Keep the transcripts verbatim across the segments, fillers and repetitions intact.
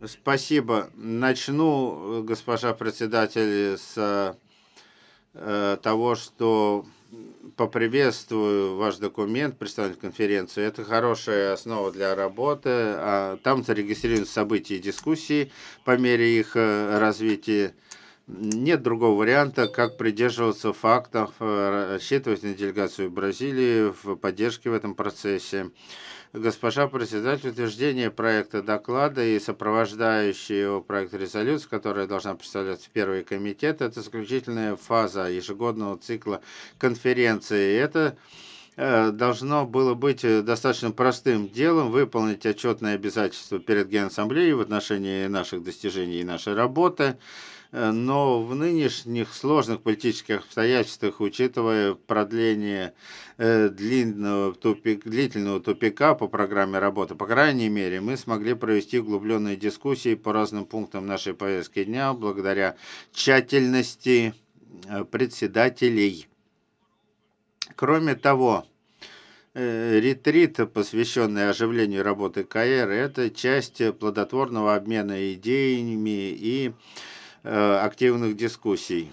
Спасибо. Начну, э, госпожа председатель, с э, того, что поприветствую ваш документ, представленный в конференции. Это хорошая основа для работы. А там зарегистрированы события и дискуссии по мере их э, развития. Нет другого варианта, как придерживаться фактов, э, рассчитывать на делегацию Бразилии в поддержке в этом процессе. Госпожа председатель, утверждение проекта доклада и сопровождающий его проект резолюции, которая должна представляться в первый комитет, это заключительная фаза ежегодного цикла конференции. Это э, должно было быть э, достаточно простым делом выполнить отчетные обязательства перед Генассамблеей в отношении наших достижений и нашей работы. Э, Но в нынешних сложных политических обстоятельствах, учитывая продление э, длинного тупик, длительного тупика по программе работы, по крайней мере, мы смогли провести углубленные дискуссии по разным пунктам нашей повестки дня благодаря тщательности э, председателей. Кроме того, э, ретрит, посвященный оживлению работы КАЭР, это часть плодотворного обмена идеями и э, активных дискуссий.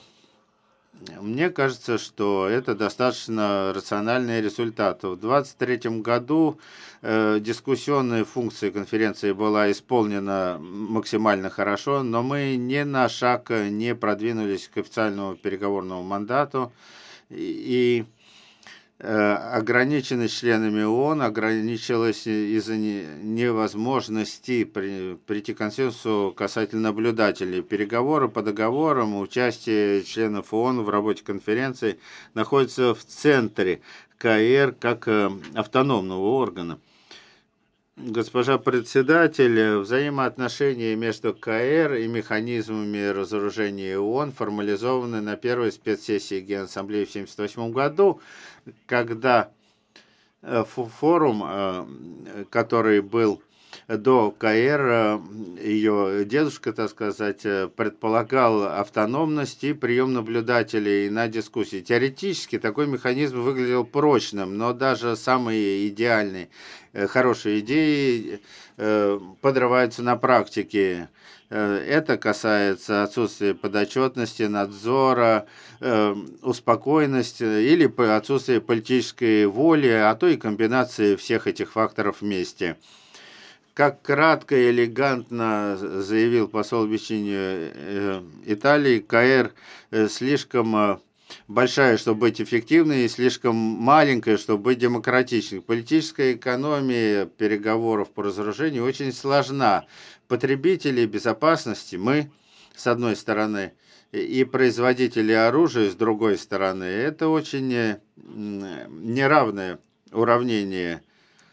Мне кажется, что это достаточно рациональный результат. В две тысячи двадцать третьем году э, дискуссионная функция конференции была исполнена максимально хорошо, но мы ни на шаг не продвинулись к официальному переговорному мандату. И э, ограниченность членами ООН ограничилась из-за невозможности при, прийти к консенсусу касательно наблюдателей. Переговоры по договорам, участие членов ООН в работе конференции находятся в центре КАЭР как э, автономного органа. Госпожа председатель, взаимоотношения между КАЭР и механизмами разоружения ООН формализованы на первой спецсессии Генассамблеи в тысяча девятьсот семьдесят восьмом году, когда э, форум, э, который был до КАЭР, э, ее дедушка, так сказать, э, предполагал автономность и прием наблюдателей на дискуссии. Теоретически такой механизм выглядел прочным, но даже самые идеальные, э, хорошие идеи э, подрываются на практике. Э, Это касается отсутствия подотчетности, надзора, э, успокоенность или по- отсутствие политической воли, а то и комбинации всех этих факторов вместе. Как кратко и элегантно заявил посол объединения э, Италии, КАЭР э, слишком э, большая, чтобы быть эффективной, и слишком маленькая, чтобы быть демократичной. Политическая экономия переговоров по разоружению очень сложна. Потребители безопасности, мы, с одной стороны, и производители оружия, с другой стороны, это очень э, неравное уравнение.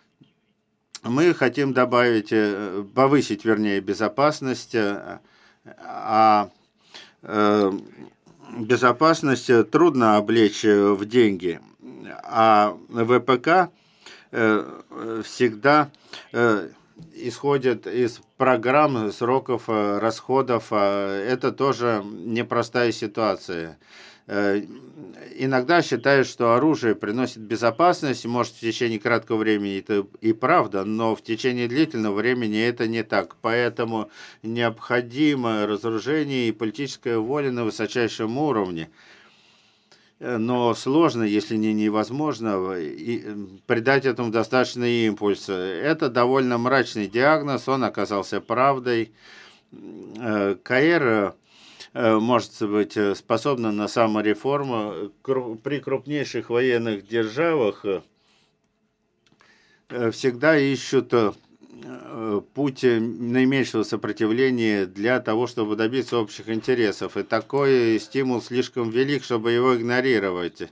Мы хотим добавить, э, повысить, вернее, безопасность, э, а э, безопасность трудно облечь в деньги, а ВПК э, всегда э, исходит из программ, сроков, э, расходов. а Это тоже непростая ситуация. Э, Иногда считают, что оружие приносит безопасность, может, в течение краткого времени это и правда, но в течение длительного времени это не так. Поэтому необходимо разоружение и политическая воля на высочайшем уровне. Э, Но сложно, если не невозможно, и, э, придать этому достаточный импульс. Это довольно мрачный диагноз, он оказался правдой. Э, КАЭР э, может быть э, способна на самореформу. Кру- При крупнейших военных державах э, э, всегда ищут э, э, путь э, наименьшего сопротивления для того, чтобы добиться общих интересов. И такой стимул слишком велик, чтобы его игнорировать.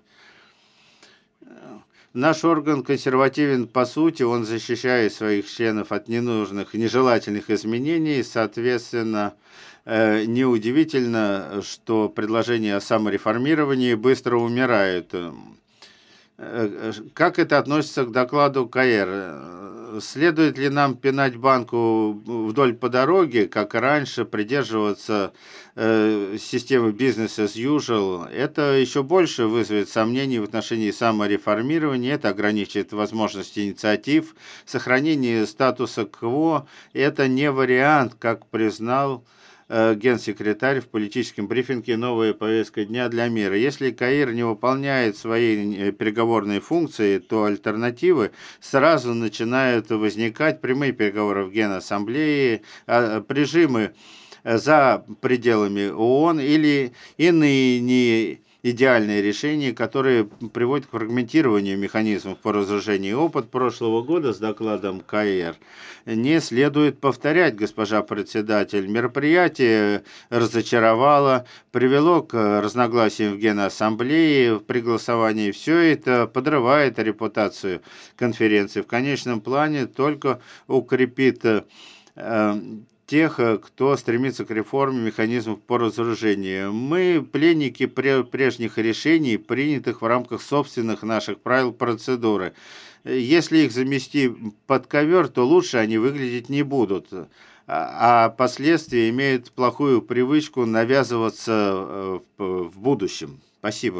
Наш орган консервативен по сути, он защищает своих членов от ненужных, нежелательных изменений, соответственно, э, неудивительно, что предложения о самореформировании быстро умирают. Э, Как это относится к докладу КАЭР? Следует ли нам пинать банку вдоль по дороге, как и раньше, придерживаться э, системы business as usual? Это еще больше вызовет сомнений в отношении самореформирования, это ограничит возможности инициатив, сохранение статуса кво. Это не вариант, как признал э, генсекретарь в политическом брифинге «Новая повестка дня для мира». Если Каир не выполняет свои э, переговорные функции, то альтернативы сразу начинают возникать: прямые переговоры в Генассамблее, а, прижимы э, за пределами ООН или иные не идеальные решения, которые приводят к фрагментированию механизмов по разоружению. Опыт прошлого года с докладом КАИР не следует повторять, госпожа председатель. Мероприятие разочаровало, привело к разногласиям в Генассамблее при голосовании. Все это подрывает репутацию конференции. В конечном плане только укрепит э, тех, кто стремится к реформе механизмов по разоружению. Мы пленники прежних решений, принятых в рамках собственных наших правил процедуры. Если их замести под ковер, то лучше они выглядеть не будут, а последствия имеют плохую привычку навязываться в будущем. Спасибо.